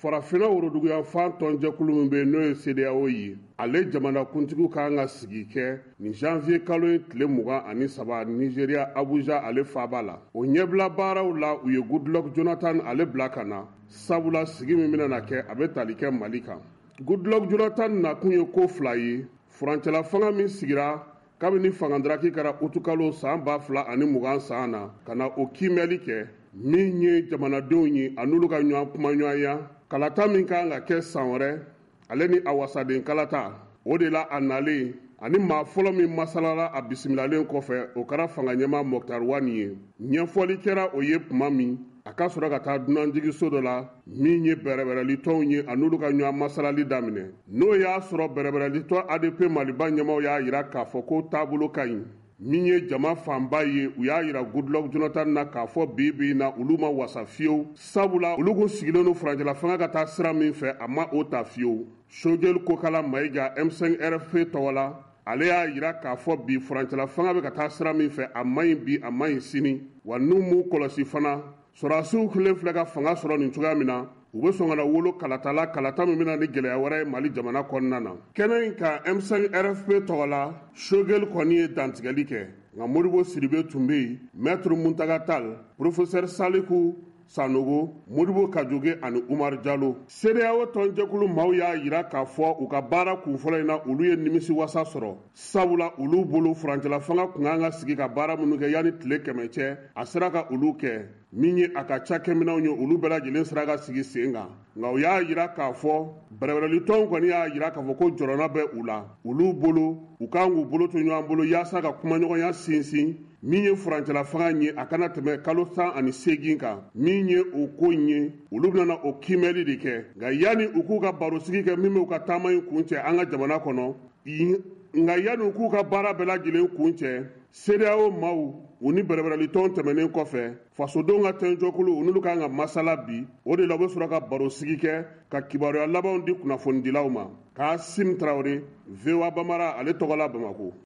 Farafina woroduguya fan tɔnjɛkulu min bɛ n'o ye CEDEAO ye, ale jamanakuntigiw ka kan ka sigi kɛ ni janvier kalo ye tile 23 Nigeria Abuja ale faaba la. O ɲɛbila baaraw la u ye Goodluck Jonathan ale bila ka na, sabula sigi min bɛna kɛ a bɛ tali kɛ Mali kan. Goodluck Jonathan nakun ye ko fila ye. Furancɛla fanga min sigira kabini fangadaraki kɛra utukalo san 2020 san na ka na o kiimɛli kɛ min ye jamanadenw ye an'olu ka ɲɔgɔn kumaɲɔgɔnya. Kalata min kan ka kɛ san wɛrɛ ale ni a wasaden kalata o de la a nalen ani maa fɔlɔ min masalala a bisimilalen kɔfɛ o kɛra fanga ɲɛmaa Moktar Wani ye. Ɲɛfɔli kɛra o ye tuma min a ka sɔrɔ ka taa dunanjigiso dɔ la min ye bɛrɛbɛrɛlitɔnw ye an'olu ka ɲɔgɔn masalali daminɛ. N'o y'a sɔrɔ bɛrɛbɛrɛlitɔ ADP Maliba ɲɛmaw y'a yira k'a fɔ ko taabolo ka ɲi min ye jama fanba ye u y'a yira Goodluck Jonathan na k'a fɔ bi na olu ma wasa fiyewu, sabula olu kun sigilen no furancɛla fanga ka taa sira min fɛ a ma o ta fiyewu. Sojɛli Kokala Mayiga M5 RFP tɔgɔ la ale y'a yira k'a fɔ bi furancɛla fanga bɛ ka taa sira min fɛ a ma ɲi bi a ma ɲi sini, wa n'u m'u kɔlɔsi fana sɔrɔdasiw kelen filɛ ka fanga sɔrɔ nin cogoya min na u bɛ sɔn ka na wolo kalata la, kalata min bɛna ni gɛlɛya wɛrɛ ye Mali jamana kɔnɔna na. Kɛnɛ in ka M5 RFP tɔgɔ la Sogɛli kɔni ye dantigɛli kɛ nka Modibo Sidibe tun bɛ yen, Maître Muntaga Tall, Professeur Saliku Sanogo, Modibo Kajoge ani Umar Jalo. CEDEAO tɔnjɛkulu maaw y'a yira k'a fɔ u ka baara kunfɔlɔ in na olu ye nimisi wasa sɔrɔ, sabula olu bolo furancɛla fanga kun kan ka sigi ka baara minnu kɛ yanni tile 100 cɛ a sera ka olu kɛ min ye a ka cakɛminɛw ye olu bɛɛ lajɛlen sera ka sigi sen kan. Nka u y'a yira k'a fɔ bɛrɛbɛrɛlitɔnw kɔni y'a yira k'a fɔ ko jɔrɔna bɛ u la, olu bolo u kan k'u bolo to ɲɔgɔn bolo yaasa ka kumaɲɔgɔnya sinsin min ye furancɛla fanga ye a kana tɛmɛ kalo 18 kan min ye o ko ye olu bɛna o kiimɛli de kɛ. Nka yanni u k'u ka barosigi kɛ min bɛ u ka taama in kun cɛ an ka jamana kɔnɔ, nka yanni u k'u ka baara bɛɛ lajɛlen kun cɛ CEDEAO maaw u ni bɛrɛbɛrɛlitɔnw tɛmɛnen kɔfɛ fasodenw ka tɔnjɛkulu u n'olu kan ka masala bi o de la u bɛ sɔrɔ ka barosigi kɛ ka kibaruya labanw di kunnafonidilaw ma. Kaasim Tarawele, VOA Bambara ale tɔgɔ la Bamako.